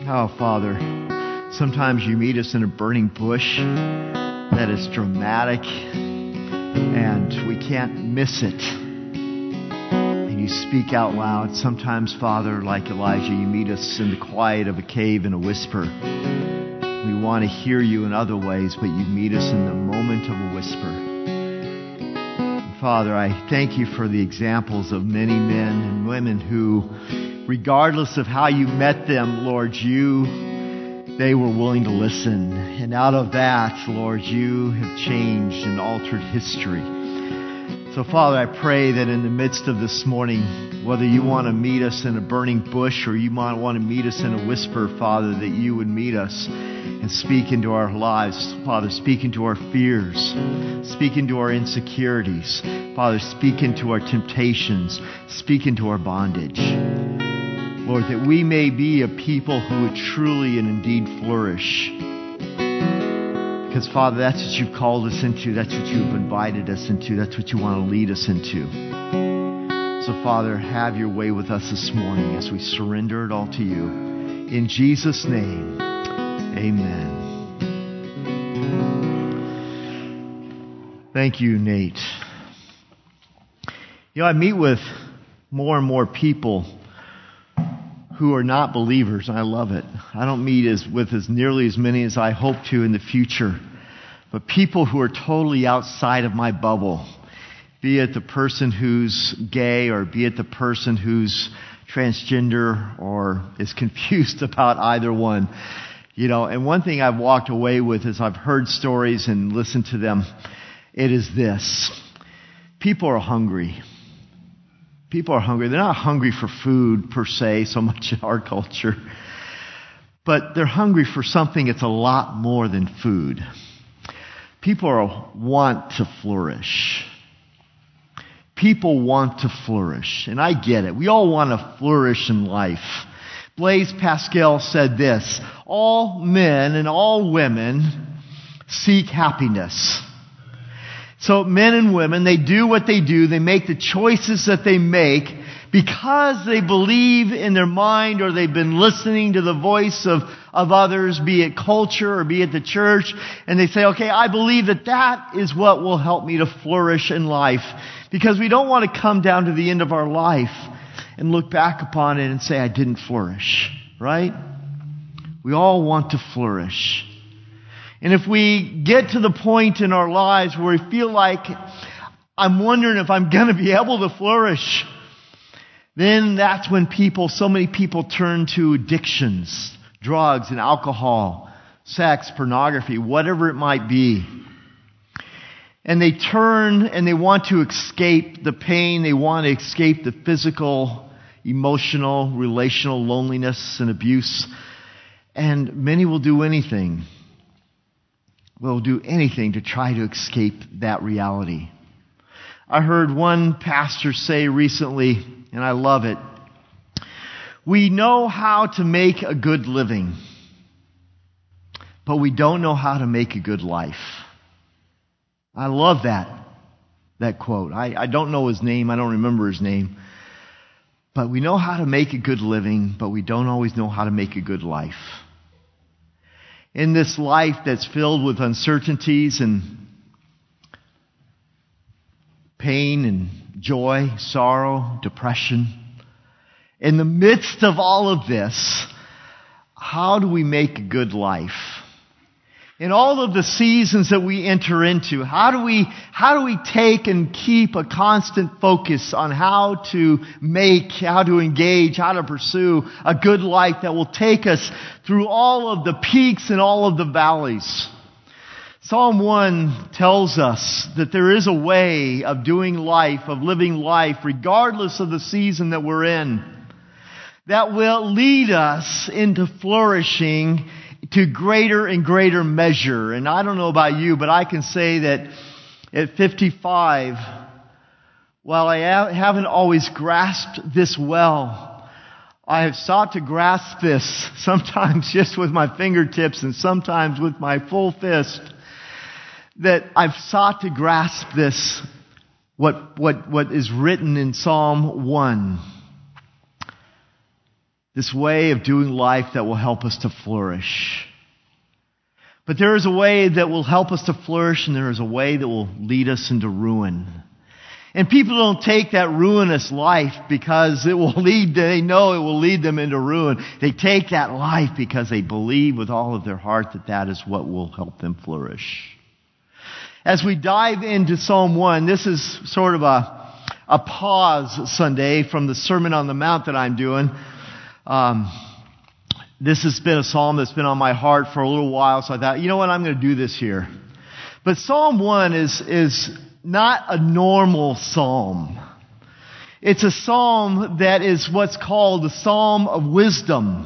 Oh, Father, sometimes you meet us in a burning bush that is dramatic and we can't miss it. And you speak out loud. Sometimes, Father, like Elijah, you meet us in the quiet of a cave in a whisper. We want to hear you in other ways, but you meet us in the moment of a whisper. And Father, I thank you for the examples of many men and women who, regardless of how you met them, Lord, they were willing to listen. And out of that, Lord, you have changed and altered history. So, Father, I pray that in the midst of this morning, whether you want to meet us in a burning bush or you might want to meet us in a whisper, Father, that you would meet us and speak into our lives. Father, speak into our fears. Speak into our insecurities. Father, speak into our temptations. Speak into our bondage. Lord, that we may be a people who would truly and indeed flourish. Because, Father, that's what you've called us into. That's what you've invited us into. That's what you want to lead us into. So, Father, have your way with us this morning as we surrender it all to you. In Jesus' name, amen. Thank you, Nate. I meet with more and more people who are not believers. I love it. I don't meet with nearly as many as I hope to in the future. But people who are totally outside of my bubble, be it the person who's gay or be it the person who's transgender or is confused about either one. And one thing I've walked away with is I've heard stories and listened to them. It is this. People are hungry. People are hungry. They're not hungry for food per se, so much in our culture. But they're hungry for something that's a lot more than food. People want to flourish. People want to flourish. And I get it. We all want to flourish in life. Blaise Pascal said this: all men and all women seek happiness. So men and women, they do what they do. They make the choices that they make because they believe in their mind or they've been listening to the voice of others, be it culture or be it the church. And they say, okay, I believe that is what will help me to flourish in life. Because we don't want to come down to the end of our life and look back upon it and say, I didn't flourish. Right? We all want to flourish. And if we get to the point in our lives where we feel like, I'm wondering if I'm going to be able to flourish, then that's when so many people turn to addictions, drugs and alcohol, sex, pornography, whatever it might be. And they turn and they want to escape the pain. They want to escape the physical, emotional, relational loneliness and abuse. And many will do anything. Will do anything to try to escape that reality. I heard one pastor say recently, and I love it, we know how to make a good living, but we don't know how to make a good life. I love that quote. I don't know his name. I don't remember his name. But we know how to make a good living, but we don't always know how to make a good life. In this life that's filled with uncertainties and pain and joy, sorrow, depression, in the midst of all of this, how do we make a good life? In all of the seasons that we enter into, how do we take and keep a constant focus on how to engage, how to pursue a good life that will take us through all of the peaks and all of the valleys? Psalm 1 tells us that there is a way of doing life, of living life, regardless of the season that we're in, that will lead us into flourishing to greater and greater measure. And I don't know about you, but I can say that at 55, while I haven't always grasped this well, I have sought to grasp this sometimes just with my fingertips and sometimes with my full fist, that I've sought to grasp this, what is written in Psalm 1. This way of doing life that will help us to flourish. But there is a way that will help us to flourish, and there is a way that will lead us into ruin. And people don't take that ruinous life because they know it will lead them into ruin. They take that life because they believe with all of their heart that that is what will help them flourish. As we dive into Psalm 1, this is sort of a pause Sunday from the Sermon on the Mount that I'm doing. This has been a psalm that's been on my heart for a little while, so I thought, you know what, I'm going to do this here. But Psalm 1 is not a normal psalm. It's a psalm that is what's called the Psalm of Wisdom.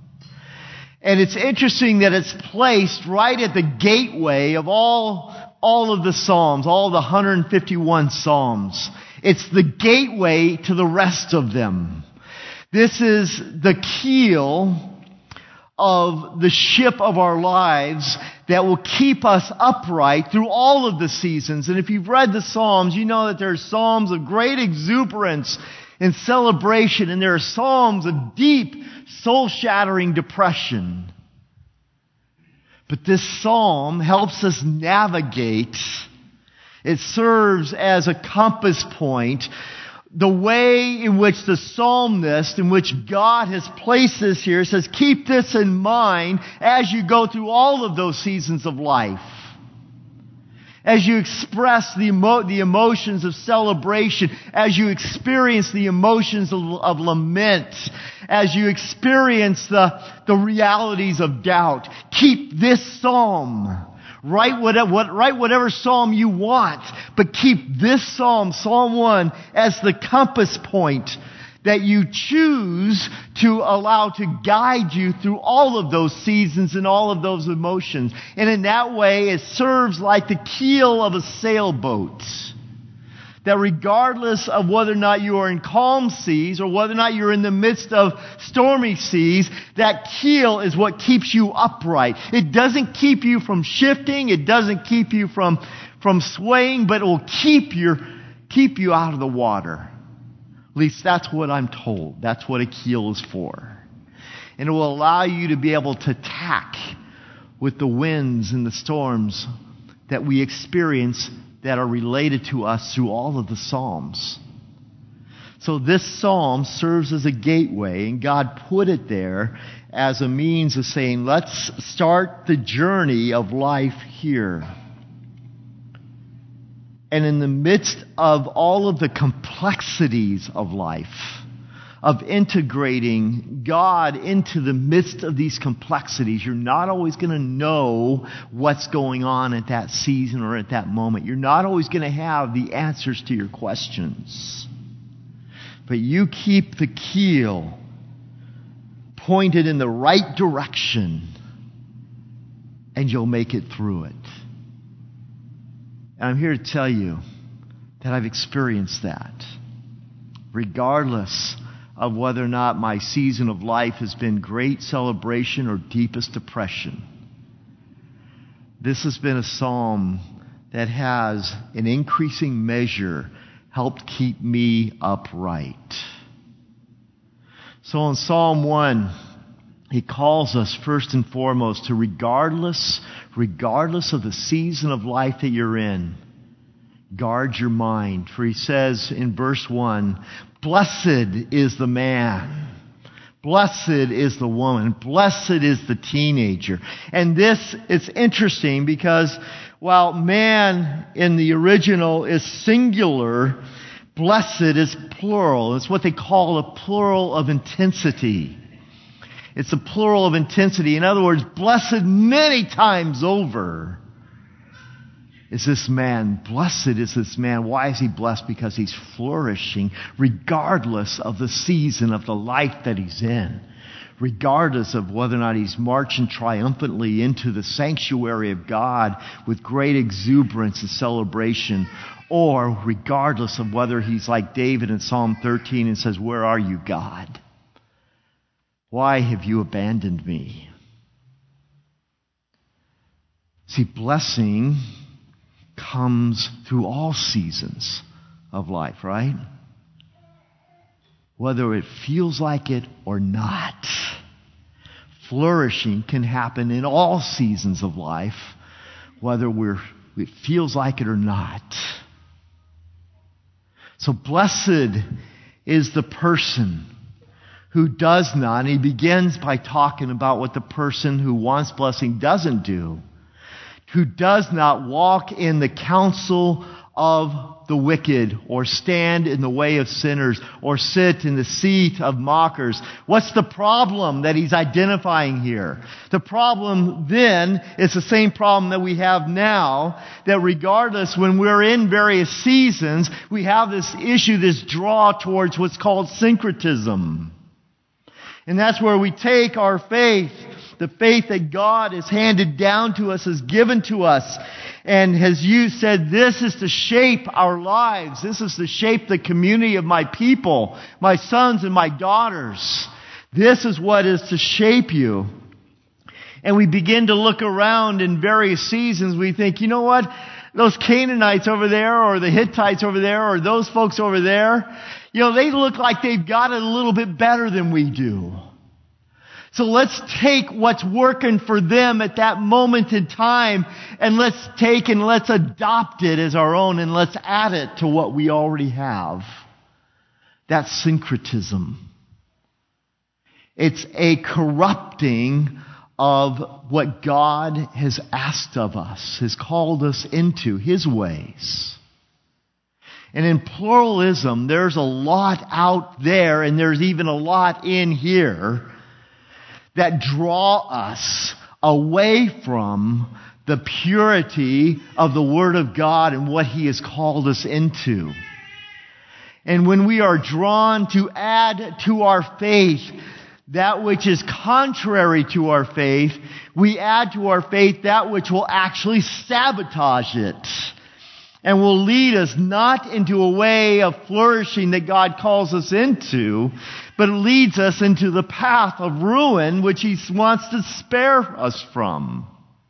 And it's interesting that it's placed right at the gateway of all of the psalms, all the 151 psalms. It's the gateway to the rest of them. This is the keel of the ship of our lives that will keep us upright through all of the seasons. And if you've read the Psalms, you know that there are Psalms of great exuberance and celebration, and there are Psalms of deep, soul-shattering depression. But this Psalm helps us navigate. It serves as a compass point. The way in which the psalmist, in which God has placed this here, says, keep this in mind as you go through all of those seasons of life. As you express the emotions of celebration, as you experience the emotions of lament, as you experience the realities of doubt, keep this psalm. Write whatever psalm you want, but keep this psalm, Psalm 1, as the compass point that you choose to allow to guide you through all of those seasons and all of those emotions. And in that way, it serves like the keel of a sailboat. That regardless of whether or not you are in calm seas or whether or not you're in the midst of stormy seas, that keel is what keeps you upright. It doesn't keep you from shifting. It doesn't keep you from swaying, but it will keep you out of the water. At least that's what I'm told. That's what a keel is for. And it will allow you to be able to tack with the winds and the storms that we experience that are related to us through all of the Psalms. So this psalm serves as a gateway, and God put it there as a means of saying, let's start the journey of life here. And in the midst of all of the complexities of life, of integrating God into the midst of these complexities, you're not always going to know what's going on at that season or at that moment. You're not always going to have the answers to your questions. But you keep the keel pointed in the right direction, and you'll make it through it. And I'm here to tell you that I've experienced that. Regardless of whether or not my season of life has been great celebration or deepest depression, this has been a psalm that has, in increasing measure, helped keep me upright. So in Psalm 1, he calls us first and foremost to regardless of the season of life that you're in, guard your mind. For he says in verse 1, blessed is the man. Blessed is the woman. Blessed is the teenager. And this is interesting because while man in the original is singular, blessed is plural. It's what they call a plural of intensity. It's a plural of intensity. In other words, blessed many times over is this man. Blessed is this man. Why is he blessed? Because he's flourishing regardless of the season of the life that he's in. Regardless of whether or not he's marching triumphantly into the sanctuary of God with great exuberance and celebration, or regardless of whether he's like David in Psalm 13 and says, where are you, God? Why have you abandoned me? See, blessing comes through all seasons of life, right? whether it feels like it or not. Flourishing can happen in all seasons of life, whether it feels like it or not. So blessed is the person who does not, and he begins by talking about what the person who wants blessing doesn't do, who does not walk in the counsel of the wicked, or stand in the way of sinners, or sit in the seat of mockers. What's the problem that he's identifying here? The problem then is the same problem that we have now, that regardless, when we're in various seasons, we have this issue, this draw towards what's called syncretism. And that's where we take our faith, the faith that God has handed down to us, has given to us, and has said, this is to shape our lives. This is to shape the community of my people, my sons and my daughters. This is what is to shape you. And we begin to look around in various seasons. We think, you know what? Those Canaanites over there, or the Hittites over there, or those folks over there, they look like they've got it a little bit better than we do. So let's take what's working for them at that moment in time, and let's adopt it as our own, and let's add it to what we already have. That's syncretism. It's a corrupting of what God has asked of us, has called us into His ways. And in pluralism, there's a lot out there, and there's even a lot in here that draw us away from the purity of the Word of God and what He has called us into. And when we are drawn to add to our faith that which is contrary to our faith, we add to our faith that which will actually sabotage it, and will lead us not into a way of flourishing that God calls us into, but it leads us into the path of ruin which He wants to spare us from.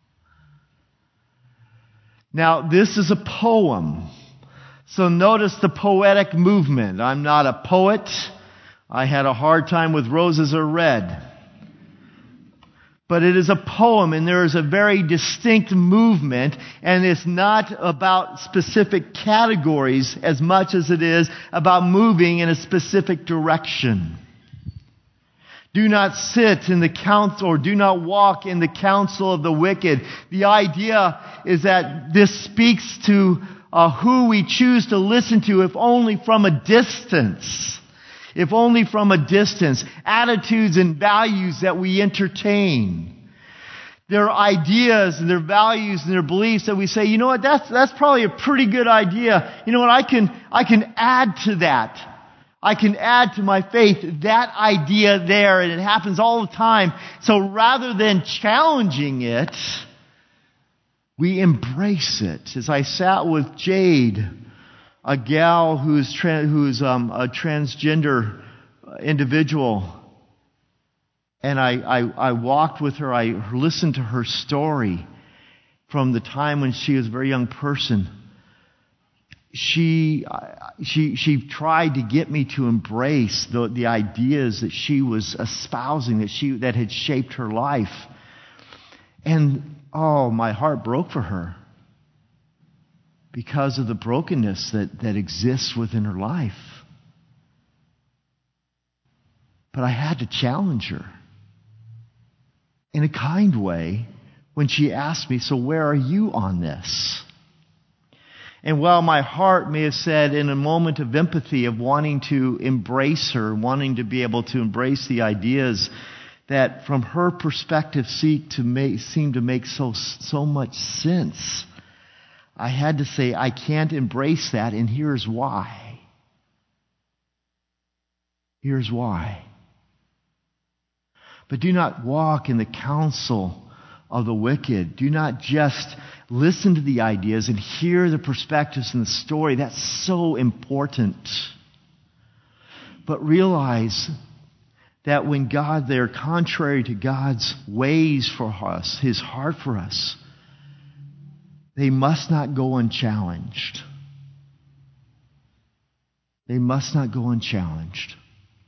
Now, this is a poem. So notice the poetic movement. I'm not a poet. I had a hard time with Roses Are Red. But it is a poem, and there is a very distinct movement, and it's not about specific categories as much as it is about moving in a specific direction. Do not sit in the counsel, or do not walk in the counsel of the wicked. The idea is that this speaks to who we choose to listen to, if only from a distance. If only from a distance. Attitudes and values that we entertain. There are ideas and their values and their beliefs that we say, you know what, that's probably a pretty good idea. You know what, I can add to that. I can add to my faith that idea there, and it happens all the time. So rather than challenging it, we embrace it. As I sat with Jade, a gal who's a transgender individual, and I walked with her. I listened to her story from the time when she was a very young person. She tried to get me to embrace the ideas that she was espousing, that had shaped her life, and my heart broke for her, because of the brokenness that exists within her life. But I had to challenge her in a kind way when she asked me, so where are you on this? And while my heart may have said, in a moment of empathy, of wanting to embrace her, wanting to be able to embrace the ideas that from her perspective seem to make so much sense, I had to say, I can't embrace that, and here's why. Here's why. But do not walk in the counsel of the wicked. Do not just listen to the ideas and hear the perspectives and the story. That's so important. But realize that when they're contrary to God's ways for us, His heart for us, they must not go unchallenged. They must not go unchallenged.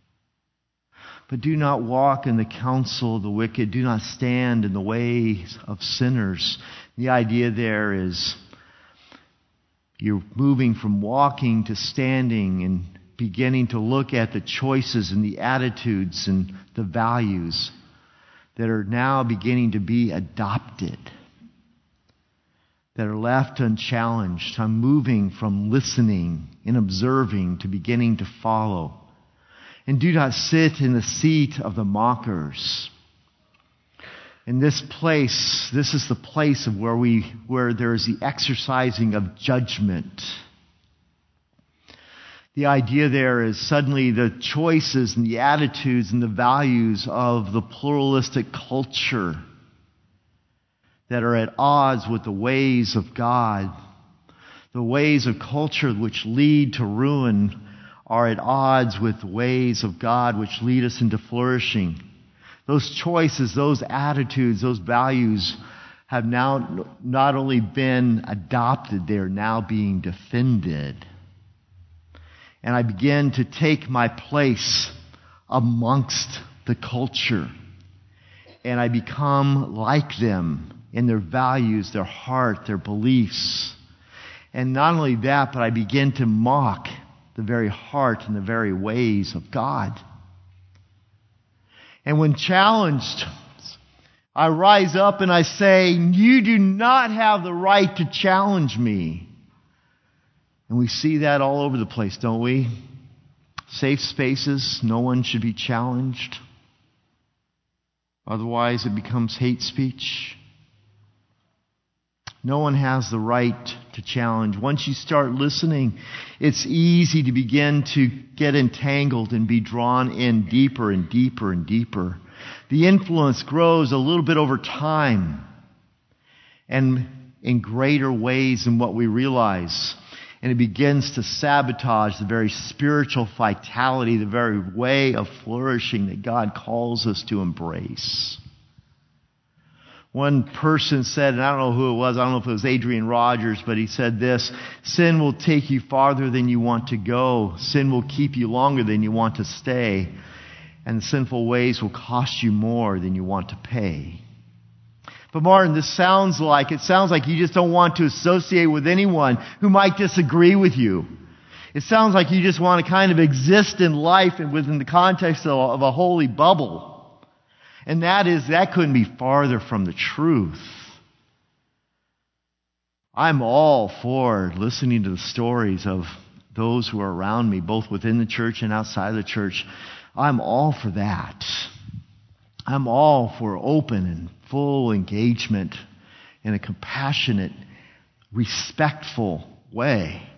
But do not walk in the counsel of the wicked. Do not stand in the ways of sinners. The idea there is you're moving from walking to standing and beginning to look at the choices and the attitudes and the values that are now beginning to be adopted, that are left unchallenged. I'm moving from listening and observing to beginning to follow. And do not sit in the seat of the mockers. In this place, this is the place of where there is the exercising of judgment. The idea there is suddenly the choices and the attitudes and the values of the pluralistic culture that are at odds with the ways of God. The ways of culture which lead to ruin are at odds with the ways of God which lead us into flourishing. Those choices, those attitudes, those values have now not only been adopted, they are now being defended. And I begin to take my place amongst the culture. And I become like them in their values, their heart, their beliefs. And not only that, but I begin to mock the very heart and the very ways of God. And when challenged, I rise up and I say, you do not have the right to challenge me. And we see that all over the place, don't we? Safe spaces, no one should be challenged. Otherwise it becomes hate speech. No one has the right to challenge. Once you start listening, it's easy to begin to get entangled and be drawn in deeper and deeper and deeper. The influence grows a little bit over time and in greater ways than what we realize. And it begins to sabotage the very spiritual vitality, the very way of flourishing that God calls us to embrace. One person said, and I don't know who it was, I don't know if it was Adrian Rogers, but he said this: sin will take you farther than you want to go. Sin will keep you longer than you want to stay. And the sinful ways will cost you more than you want to pay. But Martin, it sounds like you just don't want to associate with anyone who might disagree with you. It sounds like you just want to kind of exist in life and within the context of a holy bubble. And that couldn't be farther from the truth. I'm all for listening to the stories of those who are around me, both within the church and outside the church. I'm all for that. I'm all for open and full engagement in a compassionate, respectful way.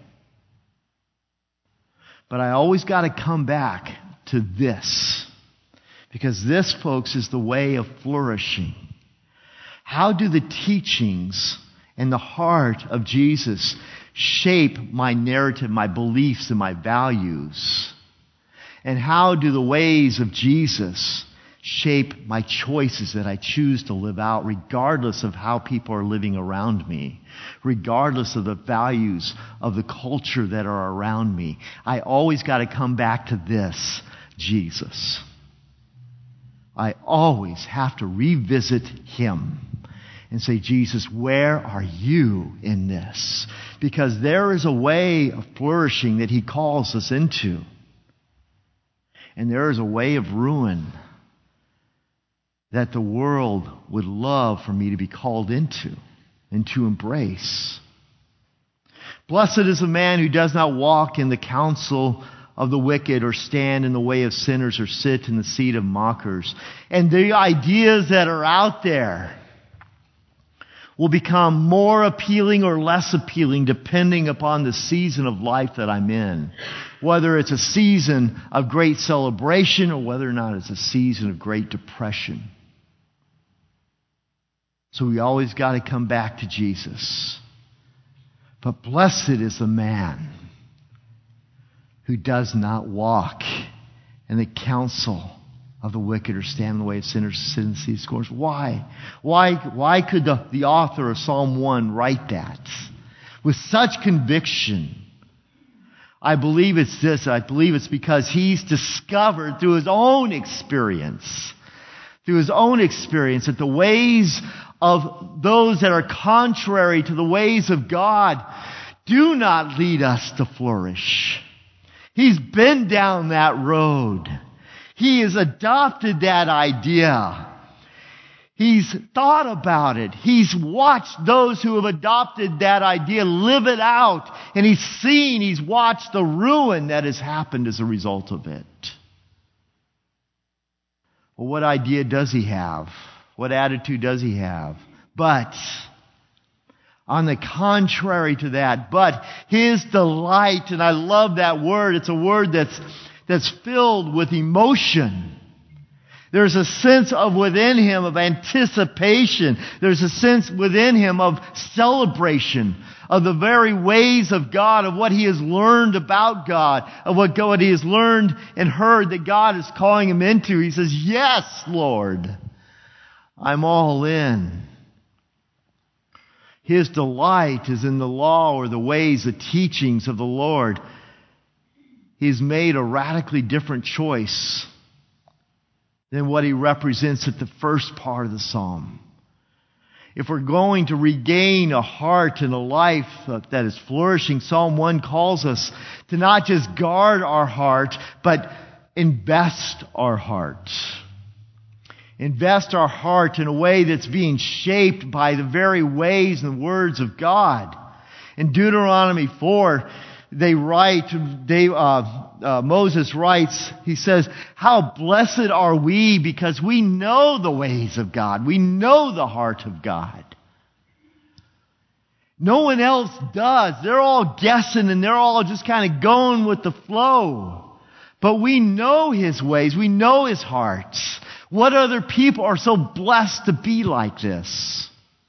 But I always got to come back to this. Because this, folks, is the way of flourishing. How do the teachings and the heart of Jesus shape my narrative, my beliefs, and my values? And how do the ways of Jesus shape my choices that I choose to live out, regardless of how people are living around me, regardless of the values of the culture that are around me? I always got to come back to this: Jesus. I always have to revisit Him and say, Jesus, where are you in this? Because there is a way of flourishing that He calls us into. And there is a way of ruin that the world would love for me to be called into and to embrace. Blessed is the man who does not walk in the counsel of the wicked, or stand in the way of sinners, or sit in the seat of mockers. And the ideas that are out there will become more appealing or less appealing depending upon the season of life that I'm in. Whether it's a season of great celebration or whether or not it's a season of great depression. So we always got to come back to Jesus. But blessed is the man who does not walk in the counsel of the wicked, or stand in the way of sinners, sit in the seat of scorners. Why? Why could the author of Psalm 1 write that with such conviction? I believe it's this. I believe it's because he's discovered through his own experience, that the ways of those that are contrary to the ways of God do not lead us to flourish. He's been down that road. He has adopted that idea. He's thought about it. He's watched those who have adopted that idea live it out. And he's watched the ruin that has happened as a result of it. Well, what idea does he have? What attitude does he have? But, on the contrary to that, but his delight, and I love that word, it's a word that's filled with emotion. There's a sense of within him of anticipation. There's a sense within him of celebration of the very ways of God, of what he has learned about God, of what he has learned and heard that God is calling him into. He says, yes, Lord, I'm all in. His delight is in the law or the ways, the teachings of the Lord. He's made a radically different choice than what he represents at the first part of the psalm. If we're going to regain a heart and a life that is flourishing, Psalm 1 calls us to not just guard our heart, but invest our heart. Invest our heart in a way that's being shaped by the very ways and words of God. In Deuteronomy 4, Moses writes, he says, how blessed are we because we know the ways of God. We know the heart of God. No one else does. They're all guessing and they're all just kind of going with the flow. But we know his ways. We know his hearts. What other people are so blessed to be like this?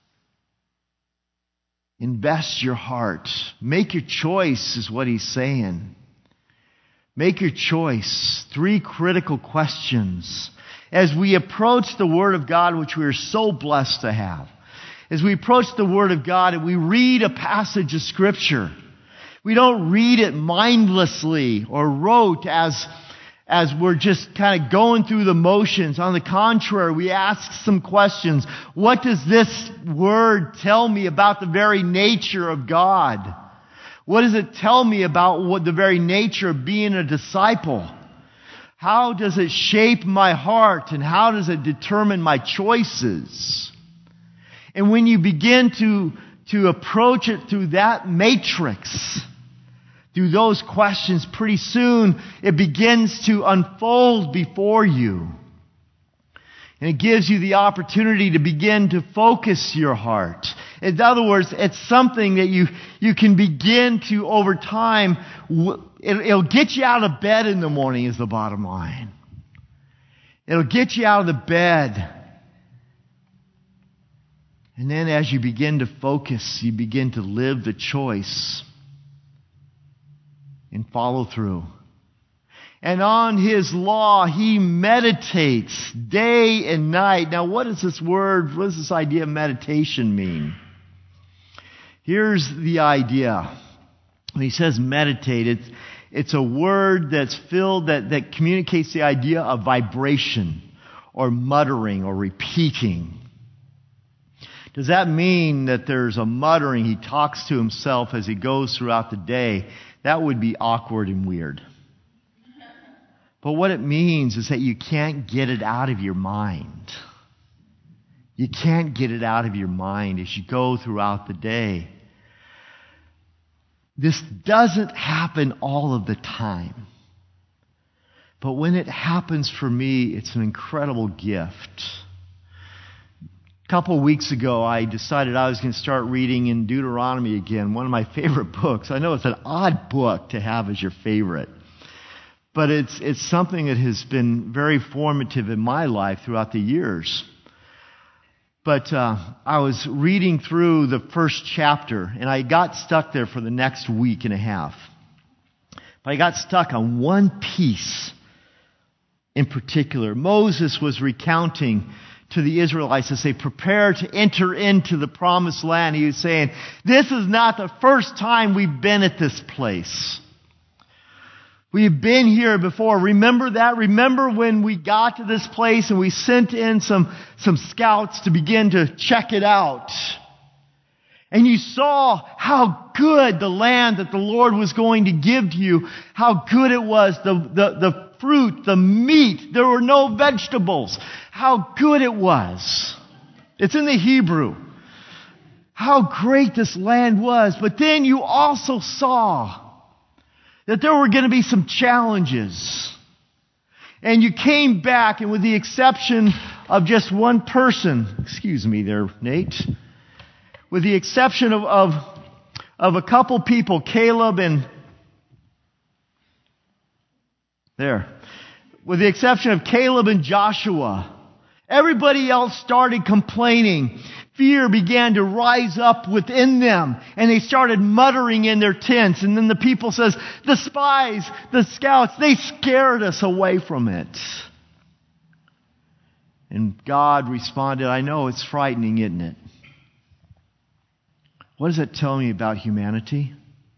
Invest your heart. Make your choice is what he's saying. Make your choice. 3 critical questions. As we approach the Word of God, which we are so blessed to have. As we approach the Word of God and we read a passage of Scripture, we don't read it mindlessly or rote as we're just kind of going through the motions. On the contrary, we ask some questions. What does this word tell me about the very nature of God? What does it tell me about the very nature of being a disciple? How does it shape my heart and how does it determine my choices? And when you begin to approach it through that matrix, through those questions, pretty soon it begins to unfold before you. And it gives you the opportunity to begin to focus your heart. In other words, it's something that you can begin to, over time, it'll get you out of bed in the morning is the bottom line. It'll get you out of the bed. And then as you begin to focus, you begin to live the choice and follow through. And on his law, he meditates day and night. Now, what does this idea of meditation mean? Here's the idea. When he says meditate, it's a word that's filled, that communicates the idea of vibration or muttering or repeating. Does that mean that there's a muttering? He talks to himself as he goes throughout the day. That would be awkward and weird. But what it means is that you can't get it out of your mind. You can't get it out of your mind as you go throughout the day. This doesn't happen all of the time. But when it happens for me, it's an incredible gift. A couple of weeks ago, I decided I was going to start reading in Deuteronomy again, one of my favorite books. I know it's an odd book to have as your favorite. But it's something that has been very formative in my life throughout the years. But I was reading through the first chapter, and I got stuck there for the next week and a half. But I got stuck on one piece in particular. Moses was recounting to the Israelites to say, prepare to enter into the promised land. He was saying, this is not the first time we've been at this place. We've been here before. Remember that? Remember when we got to this place and we sent in some scouts to begin to check it out. And you saw how good the land that the Lord was going to give to you, how good it was, the fruit, the meat. There were no vegetables. How good it was. It's in the Hebrew. How great this land was. But then you also saw that there were going to be some challenges. And you came back, and with the exception of just one person, excuse me there, Nate, with the exception of a couple people, Caleb and with the exception of Caleb and Joshua, everybody else started complaining. Fear began to rise up within them, and they started muttering in their tents. And then the people says, the spies, the scouts, they scared us away from it. And God responded, I know it's frightening, isn't it? What does that tell me about humanity?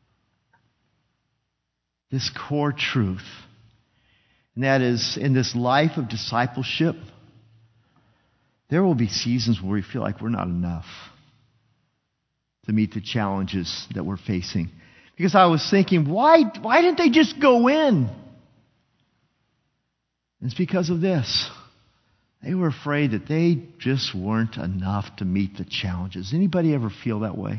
This core truth. And that is, in this life of discipleship, there will be seasons where we feel like we're not enough to meet the challenges that we're facing. Because I was thinking, why didn't they just go in? It's because of this. They were afraid that they just weren't enough to meet the challenges. Anybody ever feel that way?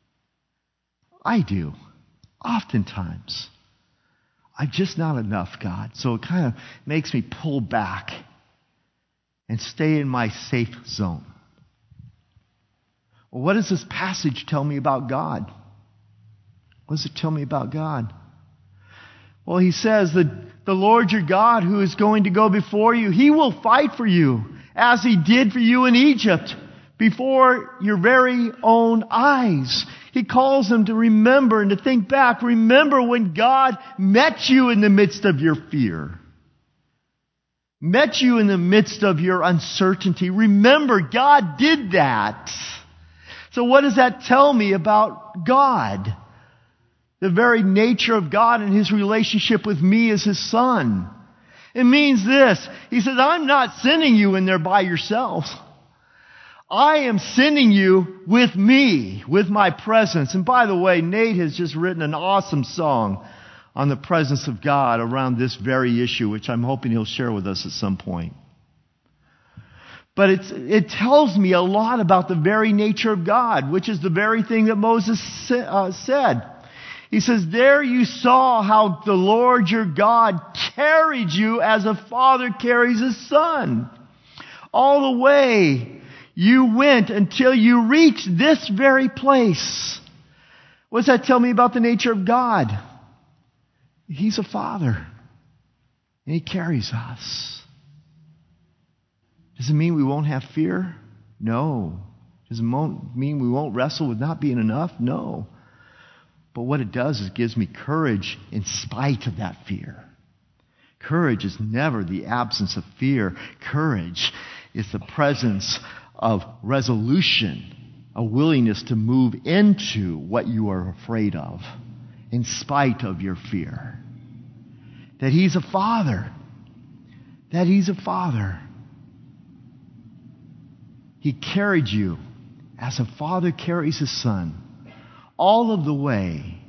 I do. Oftentimes. I'm just not enough, God. So it kind of makes me pull back and stay in my safe zone. Well, what does this passage tell me about God? What does it tell me about God? Well, he says that the Lord your God who is going to go before you, he will fight for you as he did for you in Egypt before your very own eyes. He calls them to remember and to think back. Remember when God met you in the midst of your fear. Met you in the midst of your uncertainty. Remember, God did that. So what does that tell me about God? The very nature of God and His relationship with me as His Son. It means this. He says, I'm not sending you in there by yourself. I am sending you with me, with my presence. And by the way, Nate has just written an awesome song on the presence of God around this very issue, which I'm hoping he'll share with us at some point. But it tells me a lot about the very nature of God, which is the very thing that Moses said. He says, there you saw how the Lord your God carried you as a father carries his son. All the way you went until you reached this very place. What does that tell me about the nature of God? He's a father, and he carries us. Does it mean we won't have fear? No. Does it mean we won't wrestle with not being enough? No. But what it does is it gives me courage in spite of that fear. Courage is never the absence of fear. Courage is the presence of resolution, a willingness to move into what you are afraid of in spite of your fear. That He's a father. That He's a father. He carried you as a father carries his son all of the way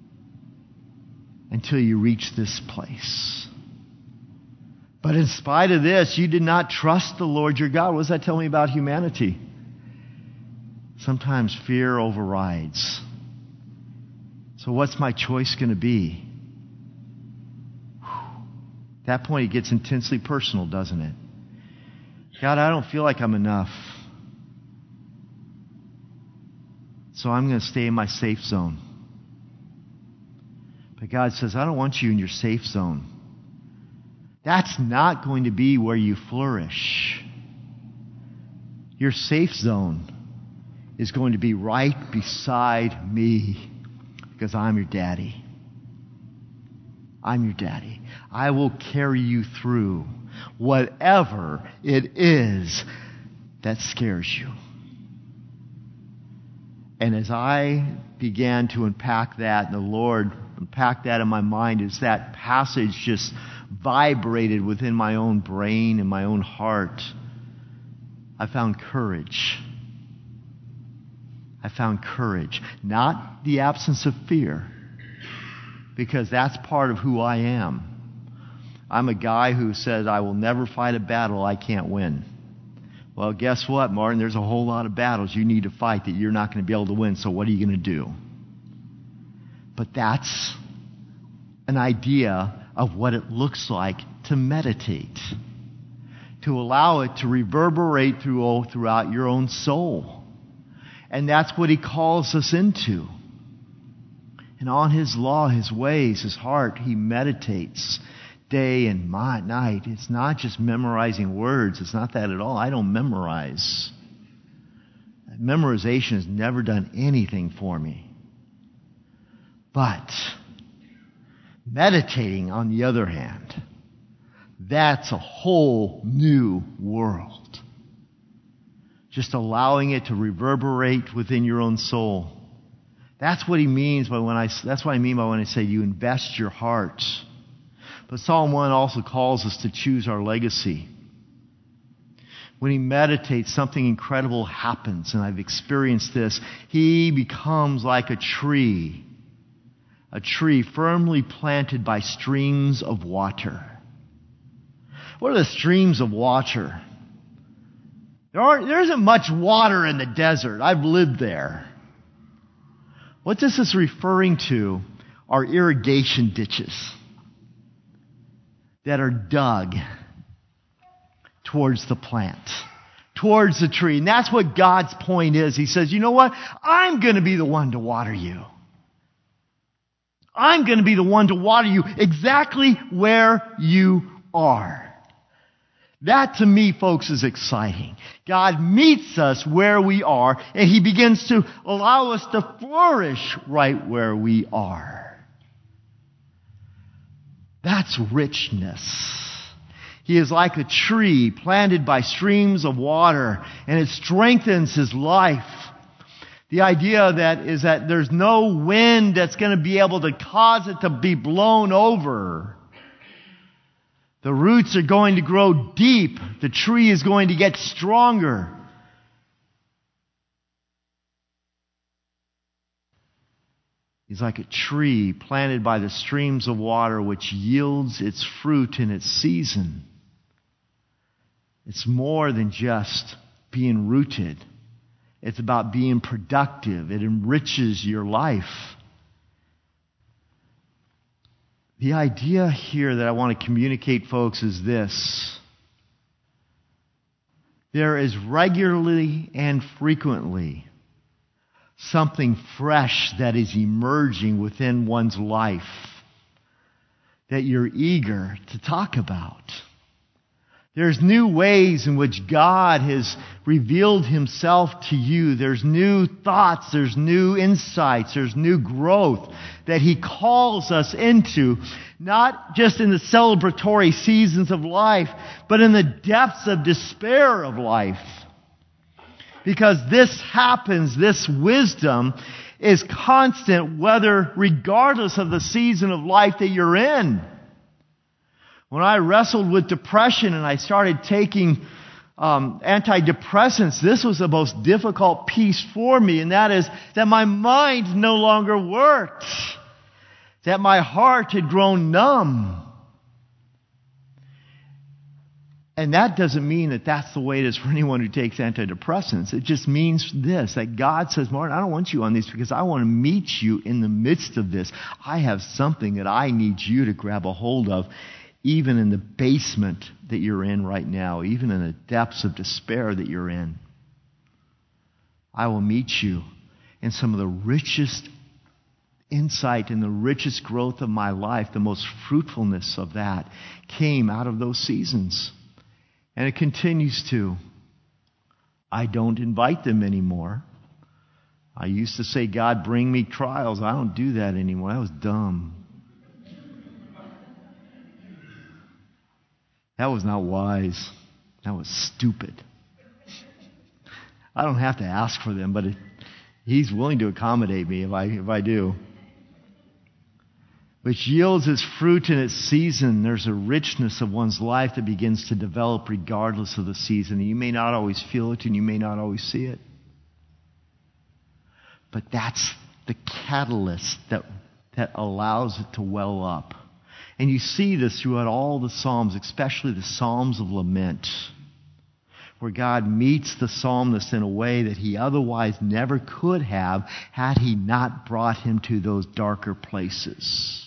until you reach this place. But in spite of this, you did not trust the Lord your God. What does that tell me about humanity? Sometimes fear overrides. So what's my choice going to be? At that point, it gets intensely personal, doesn't it? God, I don't feel like I'm enough. So I'm going to stay in my safe zone. But God says, I don't want you in your safe zone. That's not going to be where you flourish. Your safe zone is going to be right beside me because I'm your daddy. I'm your daddy. I will carry you through whatever it is that scares you. And as I began to unpack that, and the Lord unpack that in my mind as that passage just vibrated within my own brain and my own heart. I found courage. I found courage. Not the absence of fear, because that's part of who I am. I'm a guy who says, I will never fight a battle I can't win. Well, guess what, Martin? There's a whole lot of battles you need to fight that you're not going to be able to win, so what are you going to do? But that's an idea of what it looks like to meditate, to allow it to reverberate throughout your own soul. And that's what he calls us into. And on his law, his ways, his heart, he meditates day and night. It's not just memorizing words. It's not that at all. I don't memorize. Memorization has never done anything for me. But meditating, on the other hand, that's a whole new world. Just allowing it to reverberate within your own soul. That's what he means that's what I mean by when I say you invest your heart. But Psalm 1 also calls us to choose our legacy. When he meditates, something incredible happens, and I've experienced this. He becomes like a tree firmly planted by streams of water. What are the streams of water? There isn't much water in the desert. I've lived there. What this is referring to are irrigation ditches that are dug towards the plant, towards the tree. And that's what God's point is. He says, you know what? I'm going to be the one to water you. I'm going to be the one to water you exactly where you are. That to me, folks, is exciting. God meets us where we are, and he begins to allow us to flourish right where we are. That's richness. He is like a tree planted by streams of water, and it strengthens his life. The idea is that there's no wind that's going to be able to cause it to be blown over. The roots are going to grow deep. The tree is going to get stronger. He's like a tree planted by the streams of water which yields its fruit in its season. It's more than just being rooted. It's about being productive. It enriches your life. The idea here that I want to communicate, folks, is this. There is regularly and frequently something fresh that is emerging within one's life that you're eager to talk about. There's new ways in which God has revealed himself to you. There's new thoughts, there's new insights, there's new growth that he calls us into, not just in the celebratory seasons of life, but in the depths of despair of life. Because this happens, this wisdom is constant, regardless of the season of life that you're in. When I wrestled with depression and I started taking antidepressants, this was the most difficult piece for me, and that is that my mind no longer worked, that my heart had grown numb. And that doesn't mean that that's the way it is for anyone who takes antidepressants. It just means this, that God says, Martin, I don't want you on these because I want to meet you in the midst of this. I have something that I need you to grab a hold of, even in the basement that you're in right now, even in the depths of despair that you're in. I will meet you in some of the richest insight and the richest growth of my life. The most fruitfulness of that came out of those seasons. And it continues to. I don't invite them anymore. I used to say, God, bring me trials. I don't do that anymore. That was dumb. That was not wise. That was stupid. I don't have to ask for them, but he's willing to accommodate me if I do. which yields its fruit in its season. There's a richness of one's life that begins to develop regardless of the season. And you may not always feel it and you may not always see it. But that's the catalyst that allows it to well up. And you see this throughout all the Psalms, especially the Psalms of Lament, where God meets the psalmist in a way that he otherwise never could have had he not brought him to those darker places.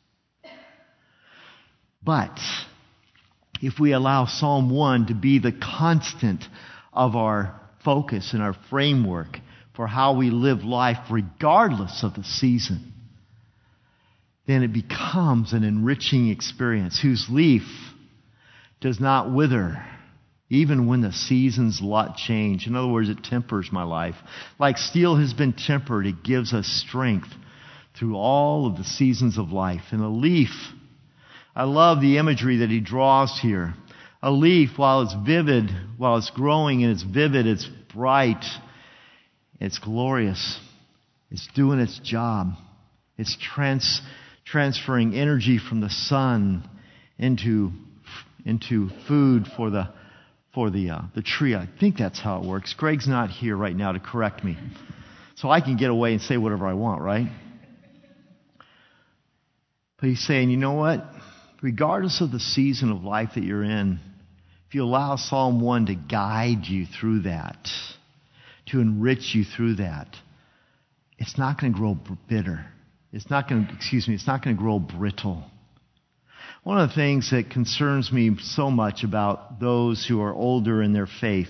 But if we allow Psalm 1 to be the constant of our focus and our framework for how we live life regardless of the season, then it becomes an enriching experience whose leaf does not wither even when the seasons change. In other words, it tempers my life. Like steel has been tempered, it gives us strength through all of the seasons of life. And a leaf, I love the imagery that he draws here. A leaf, while it's vivid, while it's growing and it's vivid, it's bright, it's glorious, it's doing its job. It's transferring energy from the sun into food for the tree. I think that's how it works. Greg's not here right now to correct me, so I can get away and say whatever I want, right? But he's saying, you know what? Regardless of the season of life that you're in, if you allow Psalm 1 to guide you through that, to enrich you through that, it's not going to grow bitter. It's not going to grow brittle. One of the things that concerns me so much about those who are older in their faith,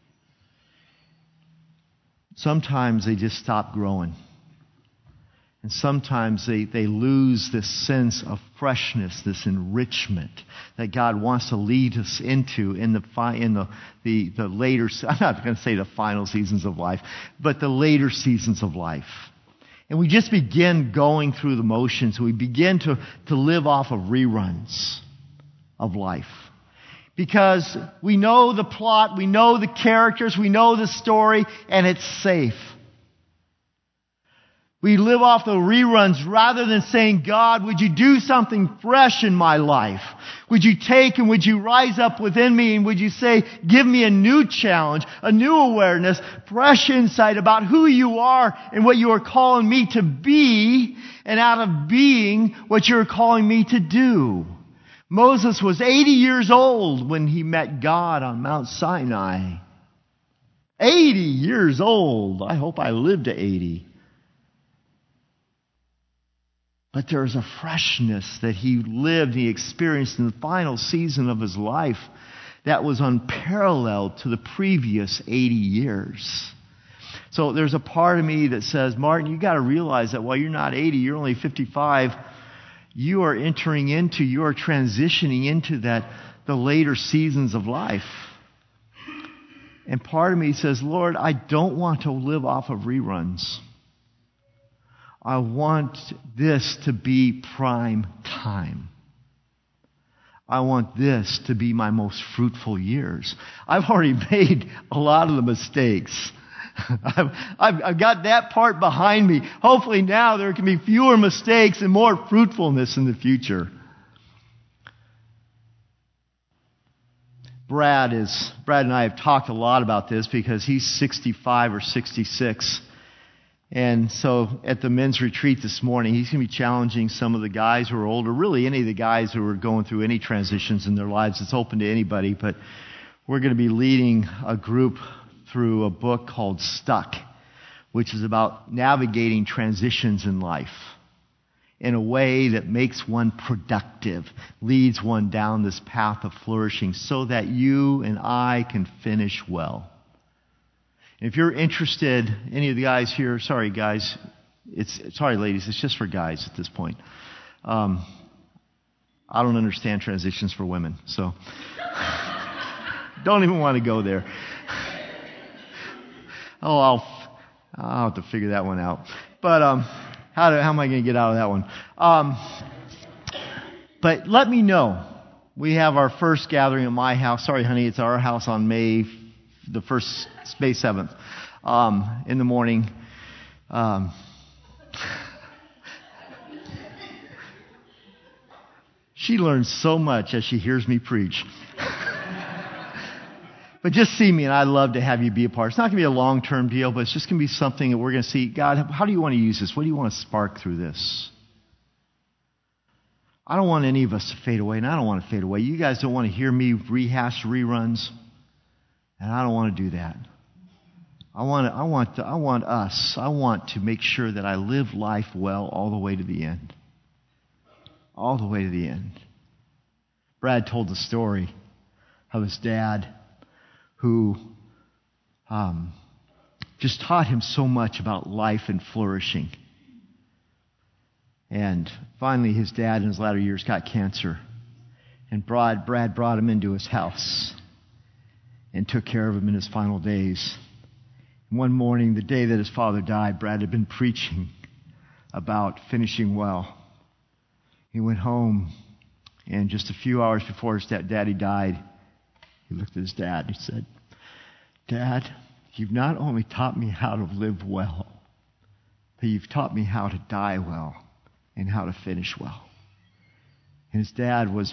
sometimes they just stop growing. And sometimes they lose this sense of freshness, this enrichment that God wants to lead us into in the later, I'm not going to say the final seasons of life, but the later seasons of life. And we just begin going through the motions. We begin to live off of reruns of life. Because we know the plot, we know the characters, we know the story, and it's safe. We live off the reruns rather than saying, God, would you do something fresh in my life? Would you take and would you rise up within me and would you say, give me a new challenge, a new awareness, fresh insight about who you are and what you are calling me to be, and out of being what you're calling me to do. Moses was 80 years old when he met God on Mount Sinai. 80 years old. I hope I live to 80. But there's a freshness that he lived, he experienced in the final season of his life that was unparalleled to the previous 80 years. So there's a part of me that says, Martin, you got to realize that while you're not 80, you're only 55, you are transitioning into the later seasons of life. And part of me says, Lord, I don't want to live off of reruns. I want this to be prime time. I want this to be my most fruitful years. I've already made a lot of the mistakes. I've got that part behind me. Hopefully now there can be fewer mistakes and more fruitfulness in the future. Brad and I have talked a lot about this because he's 65 or 66. And so at the men's retreat this morning, he's going to be challenging some of the guys who are older, really any of the guys who are going through any transitions in their lives. It's open to anybody, but we're going to be leading a group through a book called Stuck, which is about navigating transitions in life in a way that makes one productive, leads one down this path of flourishing so that you and I can finish well. If you're interested, any of the guys here, sorry guys, sorry ladies, it's just for guys at this point. I don't understand transitions for women, so don't even want to go there. Oh, I'll have to figure that one out. But how am I going to get out of that one? But let me know. We have our first gathering at my house. Sorry, honey, it's our house on May 7th, in the morning. She learns so much as she hears me preach. But just see me, and I'd love to have you be a part. It's not going to be a long-term deal, but it's just going to be something that we're going to see. God, how do you want to use this? What do you want to spark through this? I don't want any of us to fade away, and I don't want to fade away. You guys don't want to hear me rehash reruns, and I don't want to do that. I want to make sure that I live life well all the way to the end. All the way to the end. Brad told the story of his dad who just taught him so much about life and flourishing. And finally, his dad in his latter years got cancer. And Brad brought him into his house and took care of him in his final days. And one morning, the day that his father died, Brad had been preaching about finishing well. He went home, and just a few hours before his daddy died, he looked at his dad and he said, "Dad, you've not only taught me how to live well, but you've taught me how to die well and how to finish well." And his dad was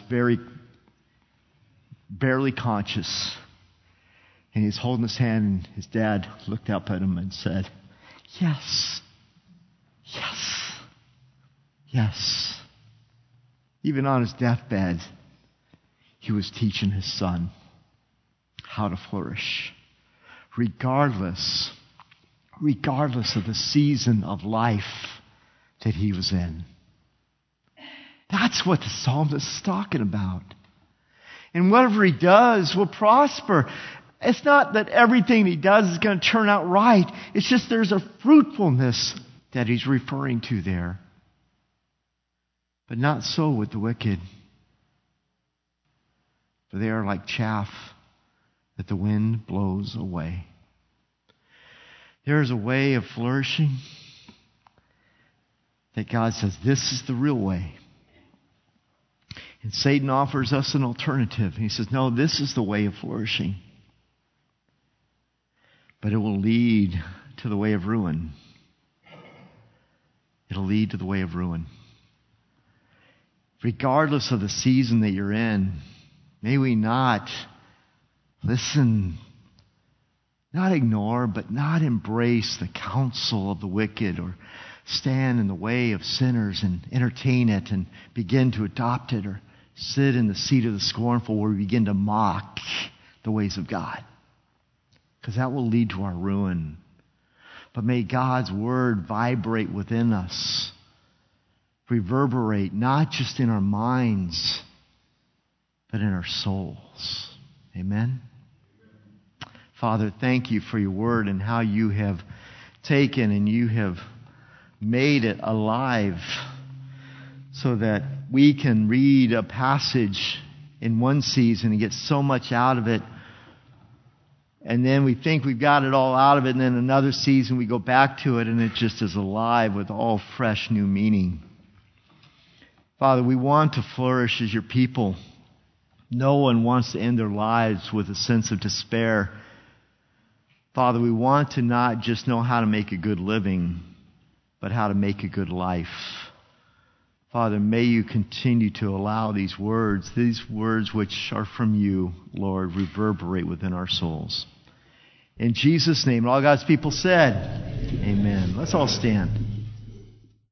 barely conscious. And he's holding his hand, and his dad looked up at him and said, "Yes, yes, yes." Even on his deathbed, he was teaching his son how to flourish, regardless of the season of life that he was in. That's what the psalmist is talking about. And whatever he does will prosper. It's not that everything he does is going to turn out right. It's just there's a fruitfulness that he's referring to there. But not so with the wicked. For they are like chaff that the wind blows away. There is a way of flourishing that God says, this is the real way. And Satan offers us an alternative. He says, no, this is the way of flourishing. But it will lead to the way of ruin. It'll lead to the way of ruin. Regardless of the season that you're in, may we not listen, not ignore, but not embrace the counsel of the wicked or stand in the way of sinners and entertain it and begin to adopt it, or sit in the seat of the scornful where we begin to mock the ways of God. Because that will lead to our ruin. But may God's word vibrate within us, reverberate not just in our minds, but in our souls. Amen? Father, thank you for your word and how you have taken and you have made it alive so that we can read a passage in one season and get so much out of it. And then we think we've got it all out of it, and then another season we go back to it and it just is alive with all fresh new meaning. Father, we want to flourish as your people. No one wants to end their lives with a sense of despair. Father, we want to not just know how to make a good living, but how to make a good life. Father, may you continue to allow these words which are from you, Lord, reverberate within our souls. In Jesus' name, all God's people said, amen. Let's all stand.